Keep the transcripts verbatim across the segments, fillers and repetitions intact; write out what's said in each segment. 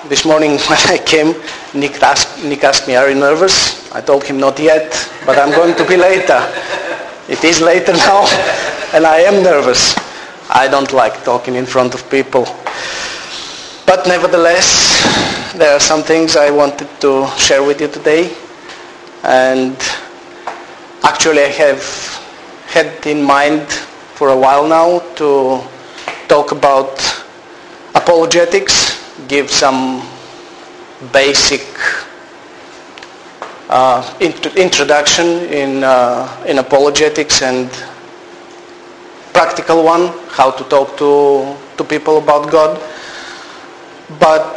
this morning when I came, Nick asked, Nick asked me, are you nervous? I told him not yet, but I'm going to be later. It is later now, and I am nervous. I don't like talking in front of people. But nevertheless, there are some things I wanted to share with you today. And actually I have had in mind for a while now to talk about apologetics, give some basic uh, int- introduction in, uh, in apologetics and practical one, how to talk to, to people about God. But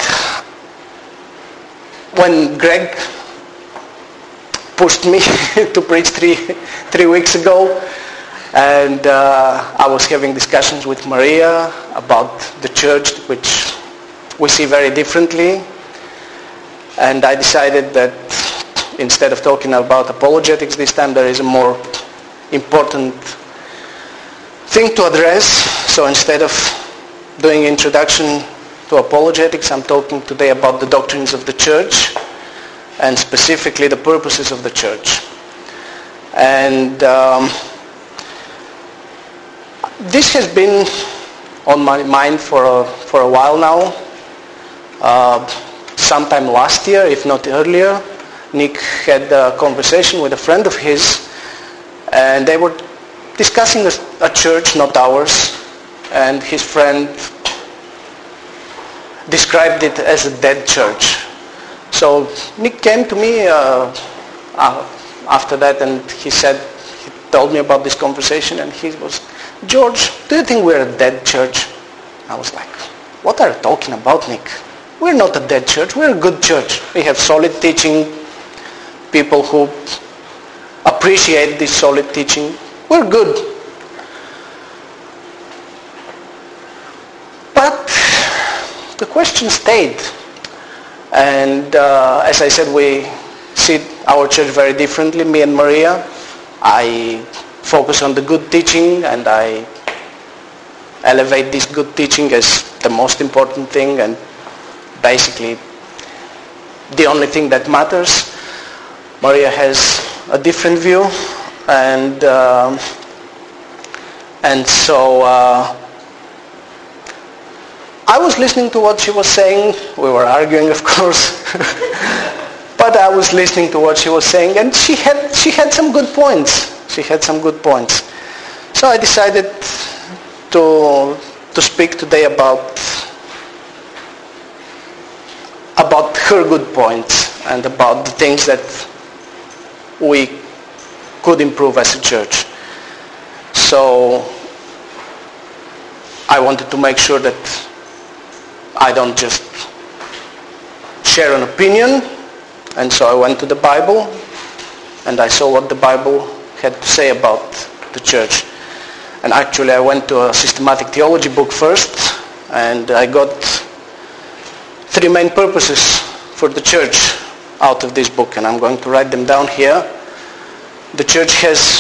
when Greg pushed me to preach three, three weeks ago, and uh, I was having discussions with Maria about the church, which we see very differently, and I decided that instead of talking about apologetics this time, there is a more important thing to address. So instead of doing introduction to apologetics, I'm talking today about the doctrines of the church, and specifically the purposes of the church. And um, this has been on my mind for a, for a while now. Uh, sometime last year, if not earlier, Nick had a conversation with a friend of his, and they were discussing a, a church, not ours, and his friend described it as a dead church. So Nick came to me uh, uh, after that, and he said, he told me about this conversation, and he was, George, do you think we're a dead church? I was like, what are you talking about, Nick? We're not a dead church, we're a good church. We have solid teaching, people who appreciate this solid teaching. We're good. But the question stayed. And uh, as I said, we see our church very differently, me and Maria. I focus on the good teaching, and I elevate this good teaching as the most important thing and basically the only thing that matters. Maria has a different view, and um, and so uh, I was listening to what she was saying. We were arguing, of course, but I was listening to what she was saying, and she had she had some good points. She had some good points. So I decided to to speak today about about her good points and about the things that we could improve as a church. So I wanted to make sure that I don't just share an opinion, and so I went to the Bible and I saw what the Bible had to say about the church. And actually I went to a systematic theology book first, and I got three main purposes for the church out of this book, and I'm going to write them down here. The church has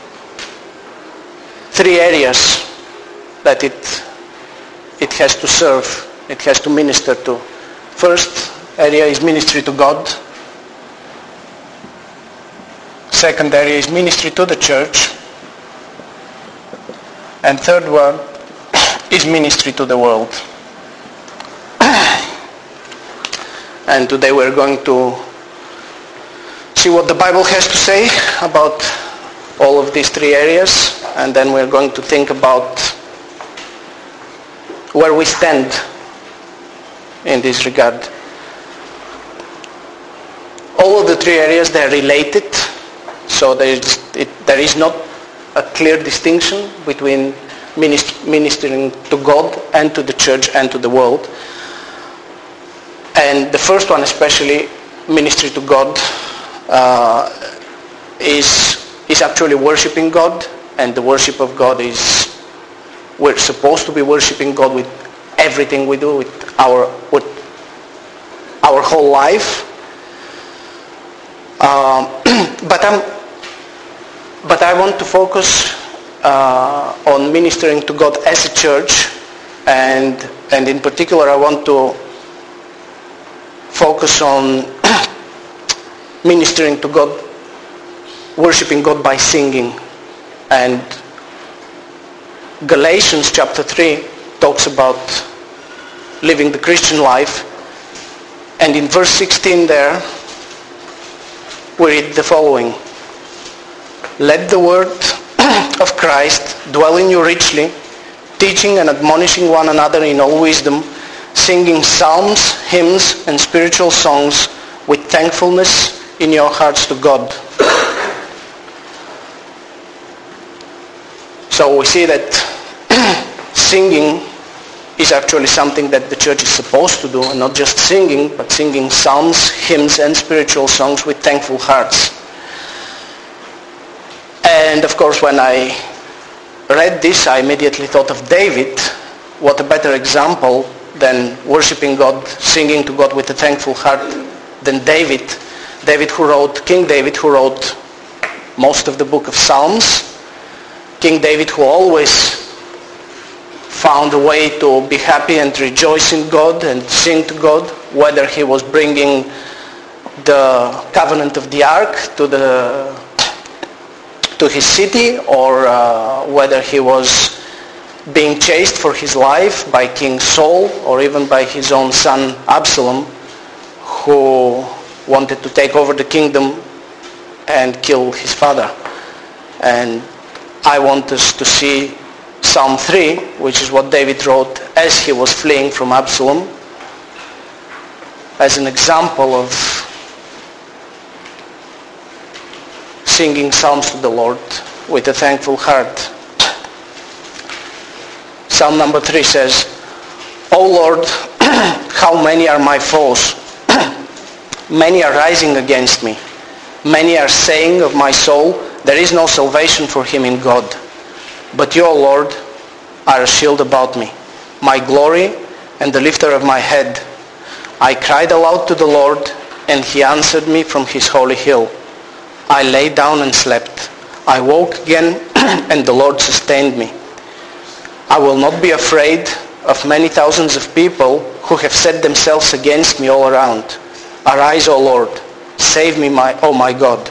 three areas that it it has to serve, it has to minister to. First area is ministry to God. Second area is ministry to the church. And third one is ministry to the world. And today we're going to see what the Bible has to say about all of these three areas, and then we're going to think about where we stand in this regard. All of the three areas, they're related, so there is, it, there is not a clear distinction between minist- ministering to God and to the church and to the world. And the first one, especially ministry to God, uh, is is actually worshiping God, and the worship of God is, we're supposed to be worshiping God with everything we do, with our with our whole life. Um, but I'm but I want to focus uh, on ministering to God as a church, and and in particular I want to focus on ministering to God, worshiping God by singing. And Galatians chapter three talks about living the Christian life. And in verse sixteen there, we read the following. Let the word of Christ dwell in you richly, teaching and admonishing one another in all wisdom, singing psalms, hymns, and spiritual songs with thankfulness in your hearts to God. So we see that singing is actually something that the church is supposed to do, and not just singing, but singing psalms, hymns, and spiritual songs with thankful hearts. And of course, when I read this, I immediately thought of David. What a better example than worshiping God, singing to God with a thankful heart than David. David who wrote, King David who wrote most of the book of Psalms. King David who always found a way to be happy and rejoice in God and sing to God, whether he was bringing the covenant of the ark to the to his city, or uh, whether he was being chased for his life by King Saul, or even by his own son Absalom, who wanted to take over the kingdom and kill his father. And I want us to see Psalm three, which is what David wrote as he was fleeing from Absalom, as an example of singing psalms to the Lord with a thankful heart. Psalm number three says, O Lord, how many are my foes? Many are rising against me. Many are saying of my soul, there is no salvation for him in God. But you, O Lord, are a shield about me, my glory and the lifter of my head. I cried aloud to the Lord, and he answered me from his holy hill. I lay down and slept. I woke again, and the Lord sustained me. I will not be afraid of many thousands of people who have set themselves against me all around. Arise, O Lord, save me, my, O my God.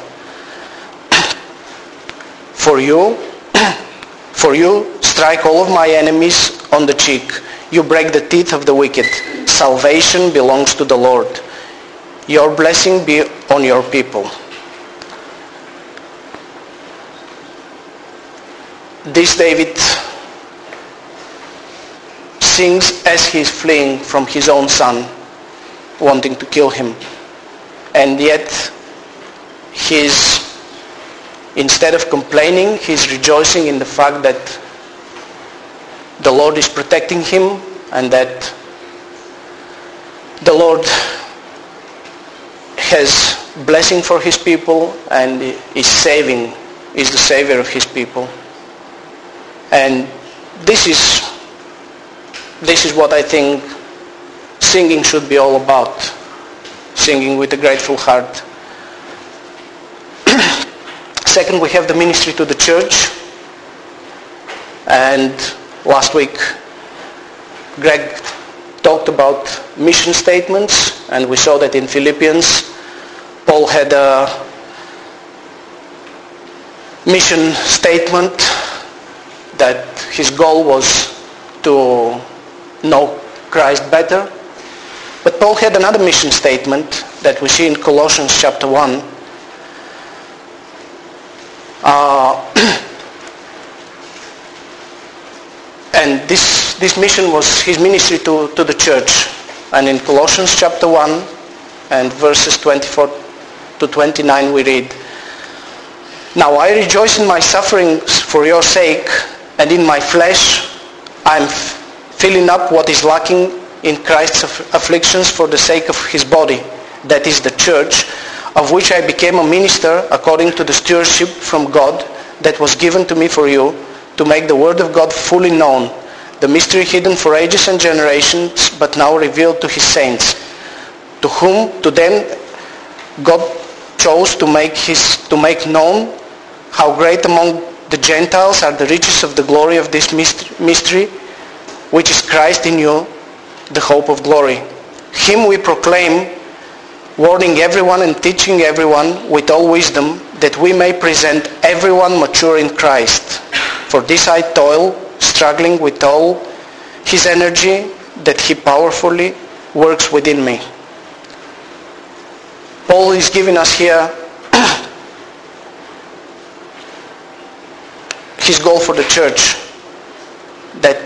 For you, for you strike all of my enemies on the cheek. You break the teeth of the wicked. Salvation belongs to the Lord. Your blessing be on your people. This David sings as he is fleeing from his own son, wanting to kill him. And yet, he's, instead of complaining, he's rejoicing in the fact that the Lord is protecting him, and that the Lord has blessing for his people and is saving, is the savior of his people. And this is this is what I think singing should be all about. Singing with a grateful heart. Second, we have the ministry to the church. And last week, Greg talked about mission statements, and we saw that in Philippians, Paul had a mission statement that his goal was to know Christ better. But Paul had another mission statement that we see in Colossians chapter one. Uh, and this, this mission was his ministry to, to the church. And in Colossians chapter one and verses twenty-four to twenty-nine we read, Now I rejoice in my sufferings for your sake, and in my flesh I am filling up what is lacking in Christ's afflictions for the sake of his body, that is the church, of which I became a minister according to the stewardship from God that was given to me for you, to make the word of God fully known, the mystery hidden for ages and generations, but now revealed to his saints, to whom, to them, God chose to make his to make known how great among the Gentiles are the riches of the glory of this mystery, which is Christ in you, the hope of glory. Him we proclaim, warning everyone and teaching everyone with all wisdom, that we may present everyone mature in Christ. For this I toil, struggling with all his energy that he powerfully works within me. Paul is giving us here his goal for the church, that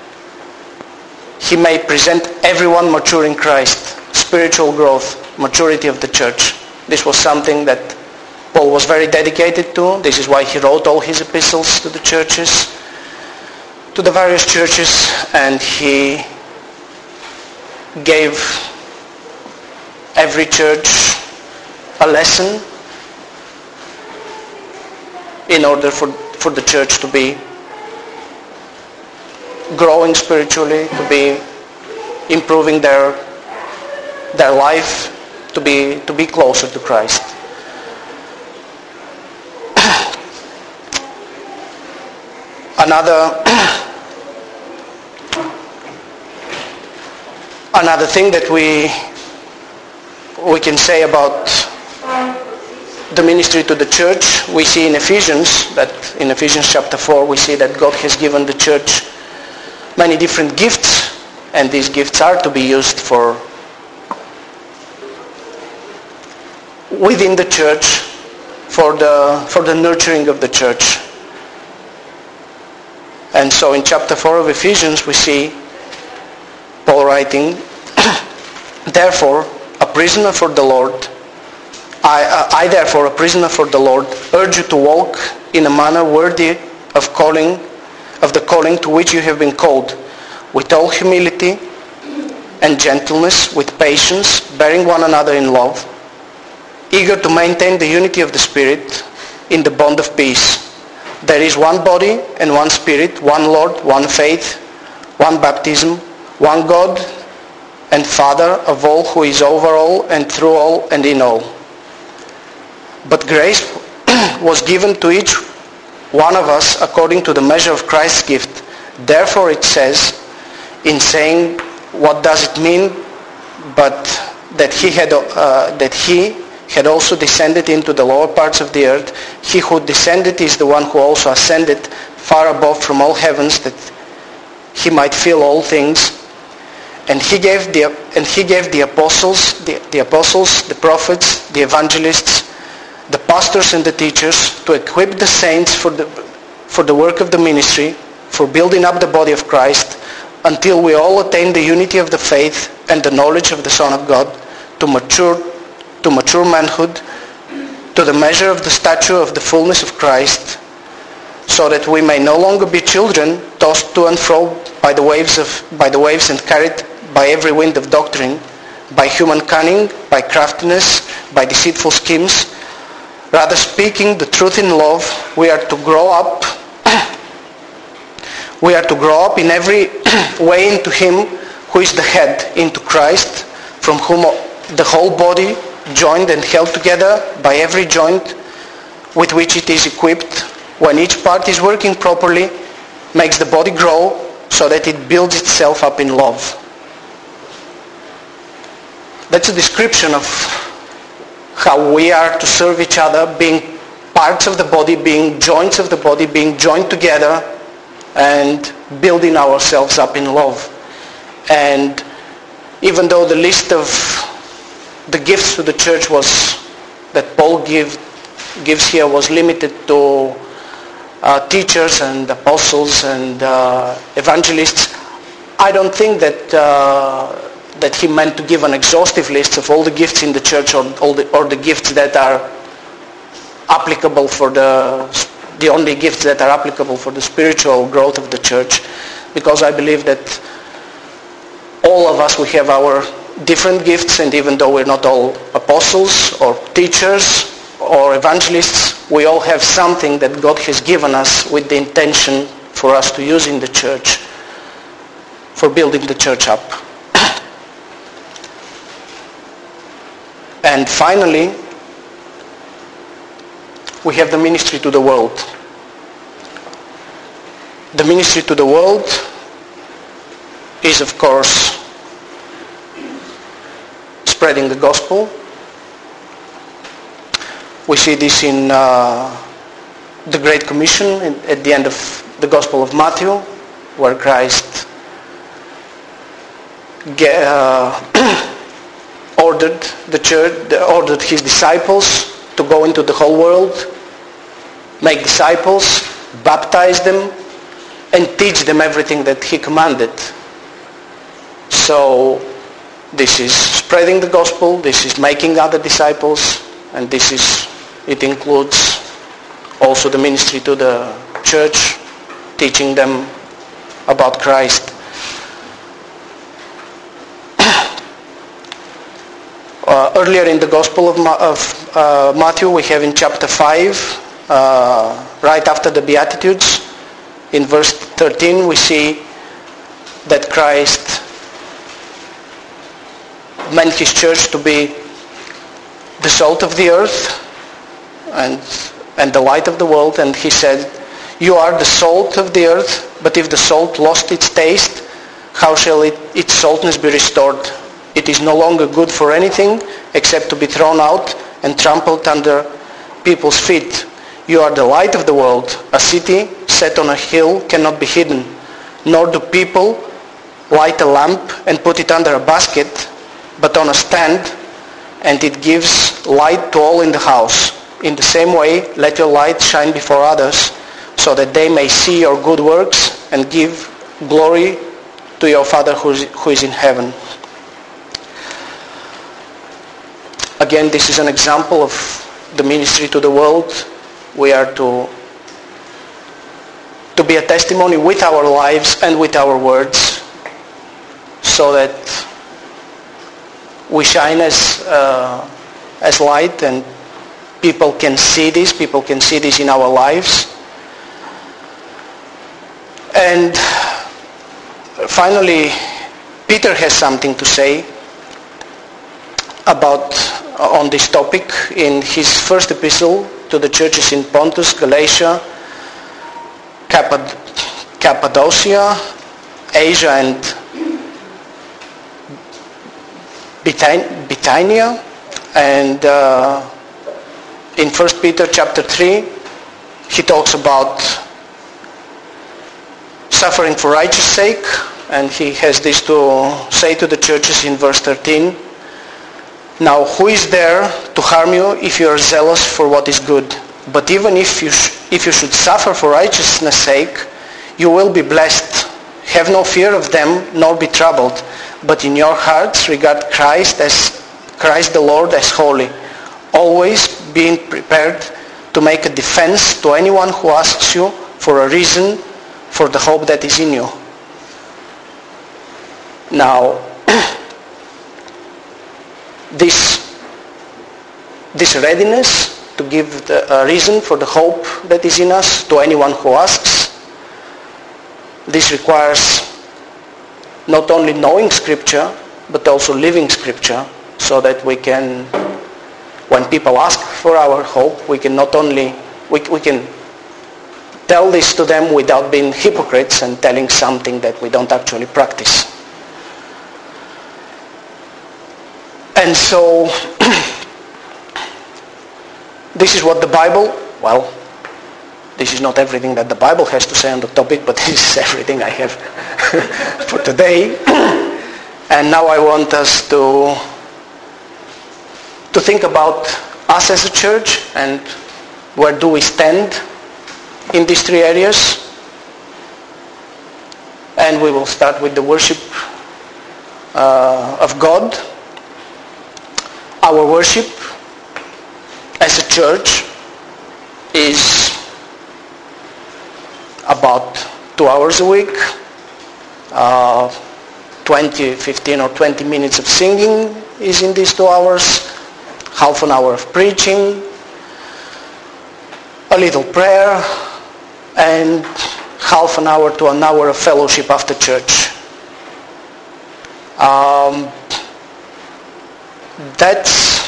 he may present everyone mature in Christ. Spiritual growth, maturity of the church. This was something that Paul was very dedicated to. This is why he wrote all his epistles to the churches, to the various churches, and he gave every church a lesson in order for, for the church to be growing spiritually, to be improving their their life, to be to be closer to Christ. Another another thing that we we can say about the ministry to the church, we see in Ephesians, that in Ephesians chapter four, we see that God has given the church many different gifts, and these gifts are to be used for within the church, for the for the nurturing of the church. And so in chapter four of Ephesians we see Paul writing, therefore a prisoner for the Lord, I, uh, I therefore a prisoner for the Lord urge you to walk in a manner worthy of calling of the calling to which you have been called, with all humility and gentleness, with patience, bearing one another in love, eager to maintain the unity of the Spirit in the bond of peace. There is one body and one Spirit, one Lord, one faith, one baptism, one God and Father of all, who is over all and through all and in all. But grace was given to each one of us according to the measure of Christ's gift. Therefore it says, in saying, what does it mean? But that he had uh, that he had also descended into the lower parts of the earth. He who descended is the one who also ascended far above from all heavens, that he might fill all things. And he gave the and he gave the apostles, the, the apostles, the prophets, the evangelists, the pastors and the teachers, to equip the saints for the for the work of the ministry, for building up the body of Christ, until we all attain the unity of the faith and the knowledge of the Son of God, to mature to mature manhood, to the measure of the stature of the fullness of Christ, so that we may no longer be children, tossed to and fro by the waves of by the waves and carried by every wind of doctrine, by human cunning, by craftiness, by deceitful schemes. Rather, speaking the truth in love, we are to grow up. We are to grow up in every way into Him who is the head, into Christ, from whom the whole body, joined and held together by every joint with which it is equipped, when each part is working properly, makes the body grow so that it builds itself up in love. That's a description of how we are to serve each other, being parts of the body, being joints of the body, being joined together and building ourselves up in love. And even though the list of the gifts to the church was that Paul give, gives here was limited to uh, teachers and apostles and uh, evangelists, I don't think that uh, that he meant to give an exhaustive list of all the gifts in the church, or all the or the gifts that are applicable for the the only gifts that are applicable for the spiritual growth of the church, because I believe that all of us, we have our different gifts, and even though we're not all apostles or teachers or evangelists, we all have something that God has given us with the intention for us to use in the church for building the church up. And finally, we have the ministry to the world. The ministry to the world is, of course, spreading the gospel, We see this in uh, the Great Commission in, at the end of the Gospel of Matthew, where Christ get, uh, ordered the church, ordered his disciples to go into the whole world, make disciples, baptize them, and teach them everything that he commanded. So this is spreading the gospel, this is making other disciples, and this is, it includes also the ministry to the church, teaching them about Christ. Uh, earlier in the Gospel of, Ma- of uh, Matthew, we have in chapter five, uh, right after the Beatitudes, in verse thirteen, we see that Christ meant his church to be the salt of the earth and, and the light of the world. And he said, you are the salt of the earth, but if the salt lost its taste, how shall it, its saltness be restored? It is no longer good for anything except to be thrown out and trampled under people's feet. You are the light of the world. A city set on a hill cannot be hidden, nor do people light a lamp and put it under a basket, but on a stand, and it gives light to all in the house. In the same way, let your light shine before others, so that they may see your good works and give glory to your Father who is, who is in heaven. Again, this is an example of the ministry to the world. We are to, to be a testimony with our lives and with our words, so that we shine as, uh, as light, and people can see this, people can see this in our lives. And finally, Peter has something to say about on this topic in his first epistle to the churches in Pontus, Galatia, Cappad- Cappadocia, Asia, and Bithy- Bithynia. And uh, in First Peter chapter three, he talks about suffering for righteous sake, and he has this to say to the churches in verse thirteen. Now, who is there to harm you if you are zealous for what is good? But even if you sh- if you should suffer for righteousness' sake, you will be blessed. Have no fear of them, nor be troubled. But in your hearts regard Christ as Christ the Lord as holy, always being prepared to make a defense to anyone who asks you for a reason for the hope that is in you. Now, this this readiness to give the, a reason for the hope that is in us to anyone who asks, this requires not only knowing Scripture, but also living Scripture, so that we can, when people ask for our hope, we can not only, we, we can tell this to them without being hypocrites and telling something that we don't actually practice. And so, this is what the Bible, well, this is not everything that the Bible has to say on the topic, but this is everything I have for today. And now I want us to, to think about us as a church and where do we stand in these three areas. And we will start with the worship uh, of God. Our worship as a church is about two hours a week, uh, twenty, fifteen or twenty minutes of singing is in these two hours, half an hour of preaching, a little prayer, and half an hour to an hour of fellowship after church. Um, that's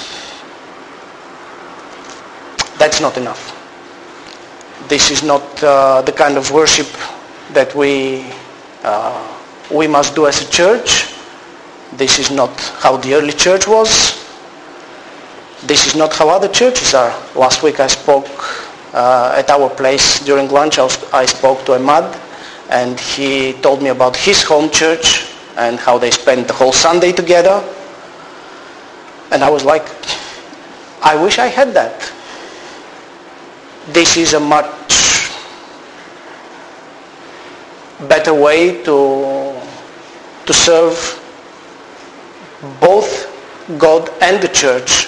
that's not enough. This is not uh, the kind of worship that we uh, we must do as a church. This is not how the early church was. this is not how other churches are. Last week I spoke uh, at our place during lunch. I, was, I spoke to Ahmad, and he told me about his home church and how they spent the whole Sunday together. And I was like, I wish I had that. This is a much better way to, to serve both God and the church.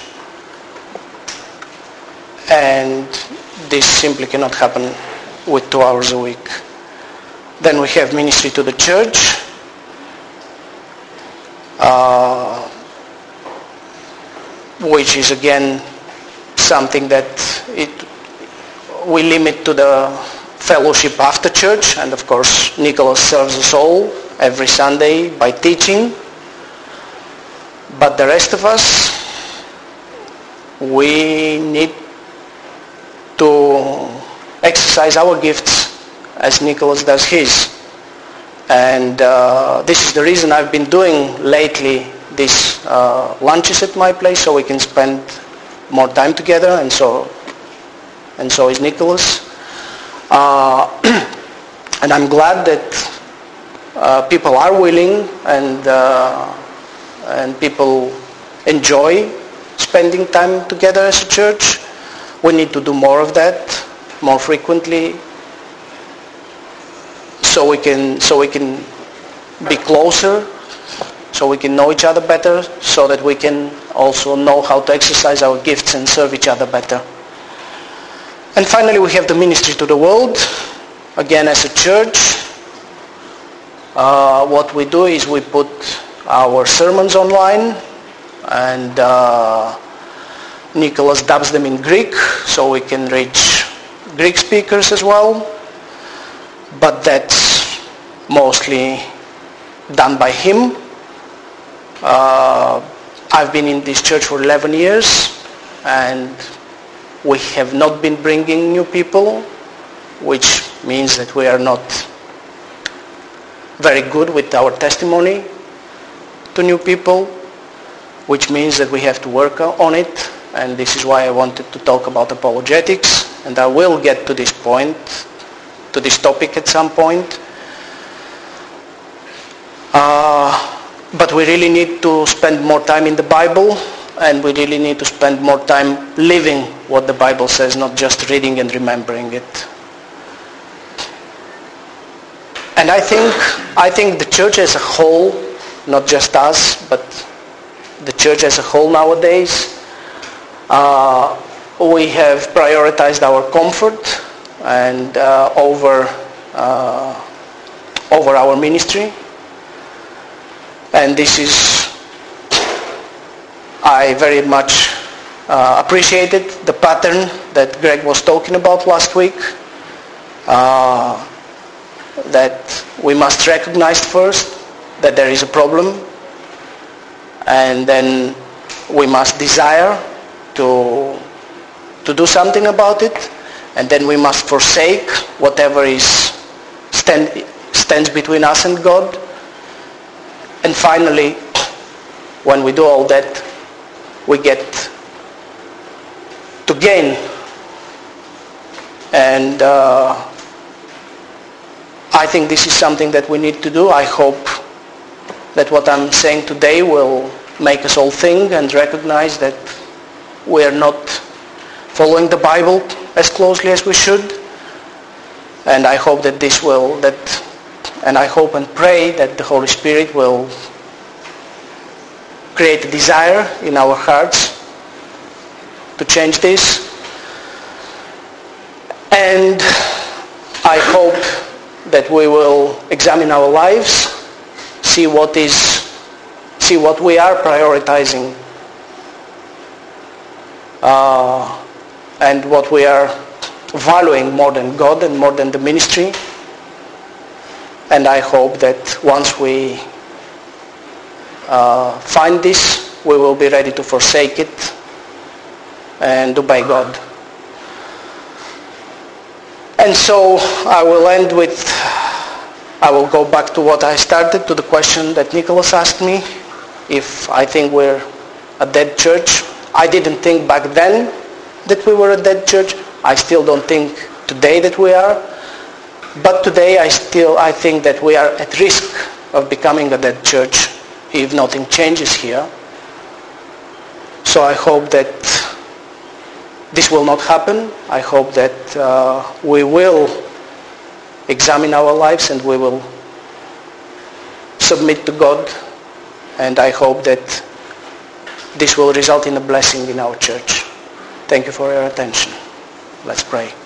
And this simply cannot happen with two hours a week. Then we have ministry to the church. Uh, which is again something that it we limit to the fellowship after church, and of course Nicholas serves us all every Sunday by teaching. But the rest of us, we need to exercise our gifts as Nicholas does his. And uh, this is the reason I've been doing lately these uh, lunches at my place, so we can spend more time together, and so and so is Nicholas. Uh, and I'm glad that uh, people are willing and uh, and people enjoy spending time together as a church. We need to do more of that, more frequently, so we can so we can be closer, so we can know each other better, so that we can also know how to exercise our gifts and serve each other better. And finally, we have the ministry to the world. Again, as a church, uh, what we do is we put our sermons online, and uh, Nicholas dubs them in Greek, so we can reach Greek speakers as well. But that's mostly done by him. Uh, I've been in this church for eleven years, and we have not been bringing new people, which means that we are not very good with our testimony to new people, which means that we have to work on it. And this is why I wanted to talk about apologetics, and I will get to this point, to this topic at some point. Uh, but we really need to spend more time in the Bible, and we really need to spend more time living what the Bible says, not just reading and remembering it. And I think, I think the church as a whole, not just us, but the church as a whole nowadays, uh, we have prioritized our comfort and uh, over uh, over our ministry. And this is, I very much uh, appreciated the pattern that Greg was talking about last week, uh, that we must recognize first that there is a problem, and then we must desire to, to do something about it, and then we must forsake whatever is stand, stands between us and God. And finally, when we do all that, we get to gain. And uh, I think this is something that we need to do. I hope that what I'm saying today will make us all think and recognize that we are not following the Bible as closely as we should. And I hope that this will, that, and I hope and pray that the Holy Spirit will create a desire in our hearts to change this. And I hope that we will examine our lives, see what is, see what we are prioritizing, uh, and what we are valuing more than God and more than the ministry. And I hope that once we uh, find this, we will be ready to forsake it and obey God. And so I will end with, I will go back to what I started, to the question that Nicholas asked me, if I think we're a dead church. I didn't think back then that we were a dead church. I still don't think today that we are. But today I still I think that we are at risk of becoming a dead church if nothing changes here. So I hope that this will not happen. I hope that uh, we will examine our lives and we will submit to God. And I hope that this will result in a blessing in our church. Thank you for your attention. Let's pray.